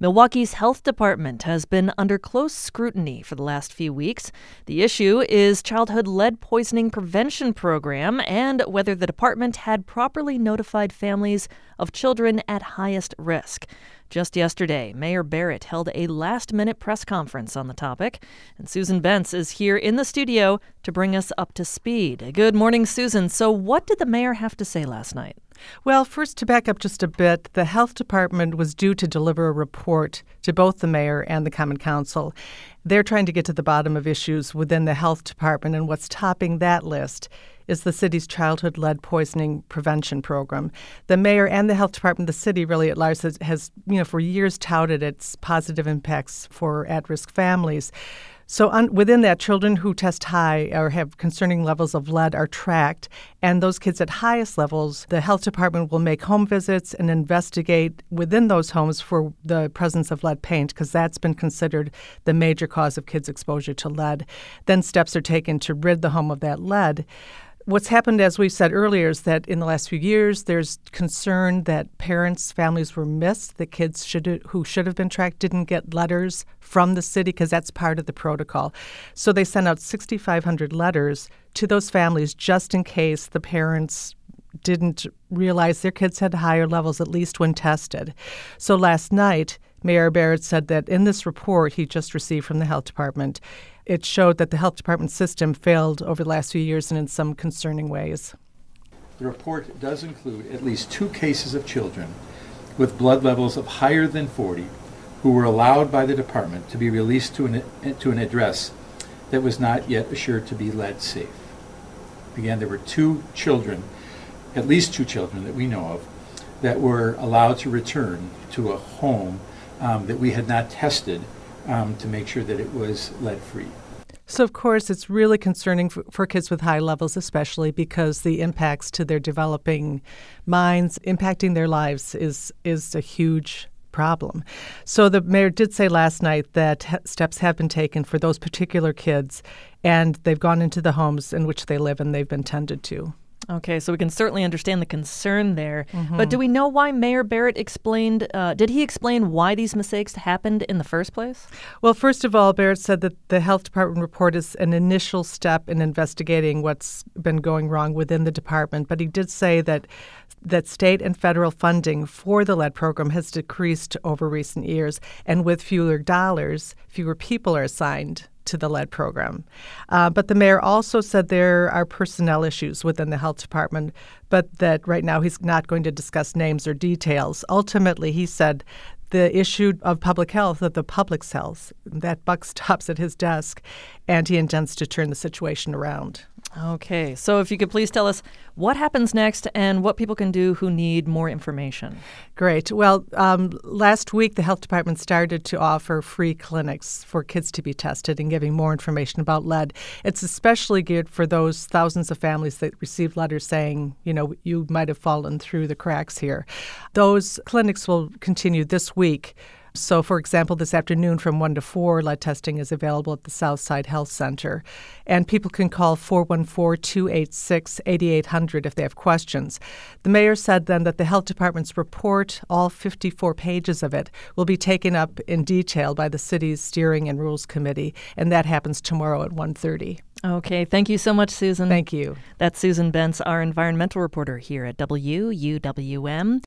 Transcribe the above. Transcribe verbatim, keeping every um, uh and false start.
Milwaukee's health department has been under close scrutiny for the last few weeks. The issue is childhood lead poisoning prevention program and whether the department had properly notified families of children at highest risk. Just yesterday, Mayor Barrett held a last-minute press conference on the topic, and Susan Bentz is here in the studio to bring us up to speed. Good morning, Susan. So what did the mayor have to say last night? Well, first, to back up just a bit, the health department was due to deliver a report to both the mayor and the Common Council. They're trying to get to the bottom of issues within the health department, and what's topping that list is the city's childhood lead poisoning prevention program. The mayor and the health department, the city really at large, has, has you know, for years touted its positive impacts for at-risk families. So un- within that, children who test high or have concerning levels of lead are tracked, and those kids at highest levels, the health department will make home visits and investigate within those homes for the presence of lead paint, because that's been considered the major cause of kids' exposure to lead. Then steps are taken to rid the home of that lead. What's happened, as we said earlier, is that in the last few years, there's concern that parents, families were missed. The kids should, who should have been tracked didn't get letters from the city because that's part of the protocol. So they sent out six thousand five hundred letters to those families just in case the parents didn't realize their kids had higher levels, at least when tested. So last night, Mayor Barrett said that in this report he just received from the health department, it showed that the health department system failed over the last few years and in some concerning ways. The report does include at least two cases of children with blood levels of higher than forty who were allowed by the department to be released to an, to an address that was not yet assured to be lead safe. Again, there were two children, at least two children that we know of, that were allowed to return to a home um, that we had not tested um, to make sure that it was lead-free. So, of course, it's really concerning for, for kids with high levels, especially because the impacts to their developing minds, impacting their lives, is is a huge problem. So the mayor did say last night that he- steps have been taken for those particular kids, and they've gone into the homes in which they live and they've been tended to. Okay, so we can certainly understand the concern there. Mm-hmm. But do we know why Mayor Barrett explained, uh, did he explain why these mistakes happened in the first place? Well, first of all, Barrett said that the health department report is an initial step in investigating what's been going wrong within the department. But he did say that that state and federal funding for the lead program has decreased over recent years, and with fewer dollars, fewer people are assigned to the lead program. Uh, but the mayor also said there are personnel issues within the health department, but that right now he's not going to discuss names or details. Ultimately, he said the issue of public health, of the public's health, that buck stops at his desk, and he intends to turn the situation around. Okay, so if you could please tell us what happens next and what people can do who need more information. Great. Well, um, last week the health department started to offer free clinics for kids to be tested and giving more information about lead. It's especially geared for those thousands of families that received letters saying, you know, you might have fallen through the cracks here. Those clinics will continue this week. So, for example, this afternoon from one to four, lead testing is available at the Southside Health Center. And people can call four one four, two eight six, eight eight zero zero if they have questions. The mayor said then that the health department's report, all fifty-four pages of it, will be taken up in detail by the city's Steering and Rules Committee, and that happens tomorrow at one thirty. Okay, thank you so much, Susan. Thank you. That's Susan Bentz, our environmental reporter here at W U W M.